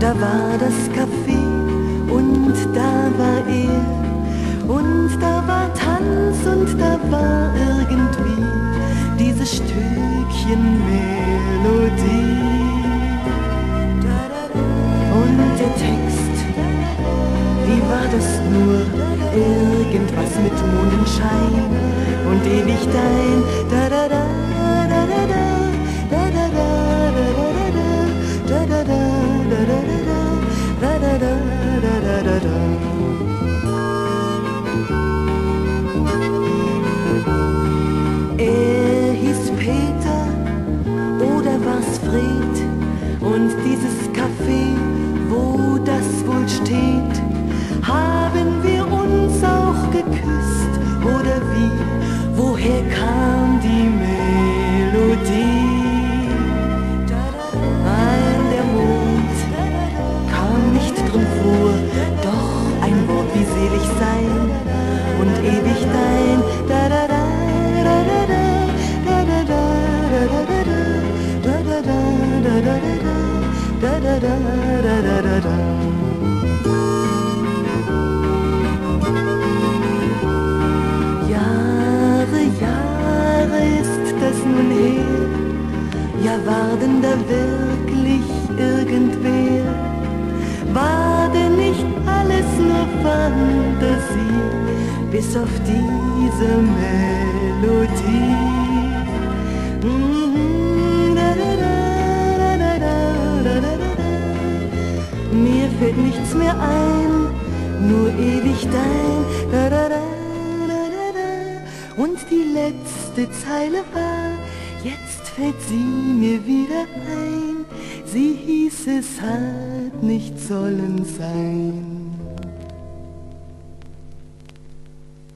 Da war das Café und da war er und da war Tanz und da war irgendwie dieses Stückchen Melodie. Und der Text, wie war das nur? Irgendwas mit Mondenschein und ewig dein da da da da da da da da da da da da da da da da da. Er hieß Peter oder war's Fred und dieses Café, wo das wohl steht, haben wir uns auch geküsst oder wie? Woher kam die Melodie? Nein, der Mond kam nicht drin vor, doch ein Wort wie selig sein und ewig dein da da da da da da da da da da da da da da da da da da. Jahre ist das nun her, ja war denn da wirklich irgendwer? War denn nicht alles nur Fantasie, bis auf diese Melodie? Mir fällt nichts mehr ein, nur ewig dein da da da. Und die letzte Zeile war, jetzt fällt sie mir wieder ein, sie hieß, es hat nicht sollen sein.